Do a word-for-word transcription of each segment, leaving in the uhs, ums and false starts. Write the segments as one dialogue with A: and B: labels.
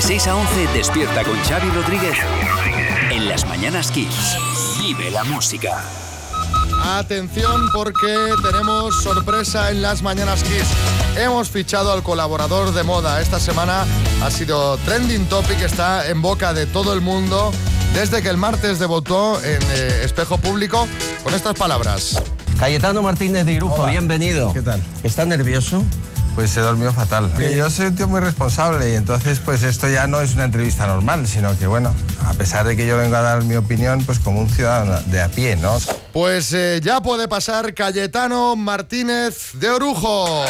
A: seis a once despierta con Xavi Rodríguez en Las Mañanas Kiss. Vive la música.
B: Atención porque tenemos sorpresa en Las Mañanas Kiss. Hemos fichado al colaborador de moda. Esta semana ha sido trending topic, está en boca de todo el mundo desde que el martes debutó en eh, Espejo Público con estas palabras.
C: Cayetano Martínez de Irujo,
D: Hola.
C: Bienvenido.
D: ¿Qué tal?
C: ¿Está nervioso?
D: Pues he dormido fatal. Yo soy un tío muy responsable y entonces pues esto ya no es una entrevista normal, sino que bueno, a pesar de que yo vengo a dar mi opinión, pues como un ciudadano de a pie, ¿no?
B: Pues eh, ya puede pasar Cayetano Martínez de Orujo.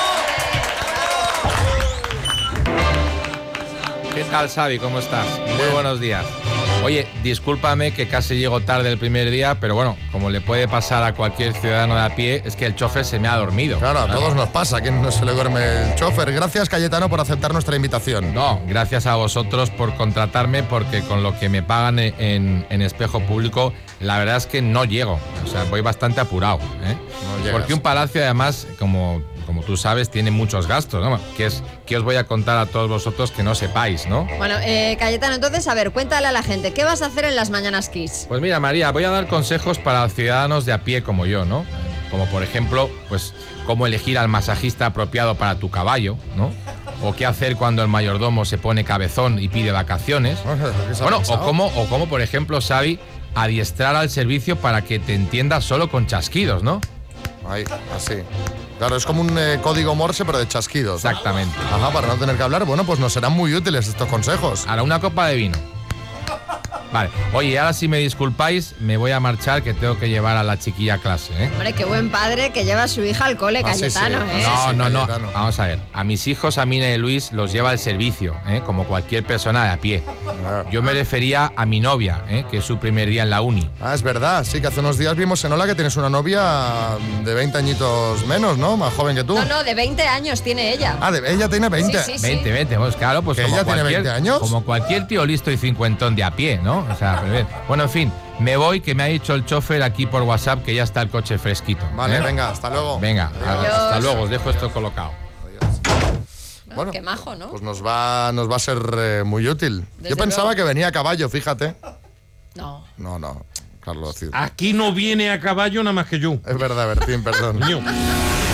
E: ¿Qué tal, Xavi? ¿Cómo estás? Muy buenos días. Oye, discúlpame que casi llego tarde el primer día, pero bueno, como le puede pasar a cualquier ciudadano de a pie, es que el chofer se me ha dormido.
B: Claro, a todos nos pasa, que no se le duerme el chofer. Gracias, Cayetano, por aceptar nuestra invitación.
E: No, gracias a vosotros por contratarme, porque con lo que me pagan en, en Espejo Público, la verdad es que no llego. O sea, voy bastante apurado, ¿eh?
B: No llegas.
E: Porque un palacio, además, como... como tú sabes, tiene muchos gastos, ¿no? Que es que os voy a contar a todos vosotros que no sepáis, ¿no?
F: Bueno, eh, Cayetano, entonces, a ver, cuéntale a la gente, ¿qué vas a hacer en Las Mañanas Kiss?
E: Pues mira, María, voy a dar consejos para ciudadanos de a pie como yo, ¿no? Como por ejemplo, pues cómo elegir al masajista apropiado para tu caballo, ¿no? O qué hacer cuando el mayordomo se pone cabezón y pide vacaciones. Bueno, o cómo, o cómo, por ejemplo, Xavi, adiestrar al servicio para que te entienda solo con chasquidos, ¿no?
B: Ahí, así. Claro, es como un eh, código Morse, pero de chasquidos, ¿no?
E: Exactamente.
B: Ajá, para no tener que hablar. Bueno, pues nos serán muy útiles estos consejos.
E: Ahora, una copa de vino. Vale. Oye, ahora si me disculpáis, me voy a marchar, que tengo que llevar a la chiquilla a clase, ¿eh?
F: Hombre, qué buen padre que lleva a su hija al cole,
B: Ah, sí,
F: Cayetano,
B: sí.
F: ¿eh?
E: No, no, no.
B: Cayetano.
E: Vamos a ver. A mis hijos, a Mina y Luis, los lleva el servicio, ¿eh? Como cualquier persona de a pie. Yo me refería a mi novia, ¿eh? Que es su primer día en la uni.
B: Ah, es verdad, sí, que hace unos días vimos en Ola que tienes una novia de veinte añitos menos, ¿no? Más joven que tú.
F: No, no, de veinte años tiene ella.
B: Ah, de, ella tiene veinte.
F: Sí, sí,
E: veinte, veinte, pues claro, pues
B: ¿Que
E: como
B: ella tiene
E: cualquier,
B: veinte años?
E: como cualquier tío listo y cincuentón de a pie, ¿no? O sea, pero bien. Bueno, en fin, me voy, que me ha dicho el chofer aquí por WhatsApp que ya está el coche fresquito.
B: Vale,
E: ¿eh?
B: venga, hasta luego.
E: Venga,
F: Adiós.
E: hasta luego, os dejo esto colocado.
B: Bueno,
F: Qué majo, ¿no?
B: Pues nos va, nos va a ser eh, muy útil.
F: Desde
B: Yo pensaba
F: luego.
B: que venía a caballo, fíjate.
F: No.
B: No, no, Carlos. sí.
G: Aquí no viene a caballo nada más que yo.
B: Es verdad, Bertín, perdón.
G: Coño.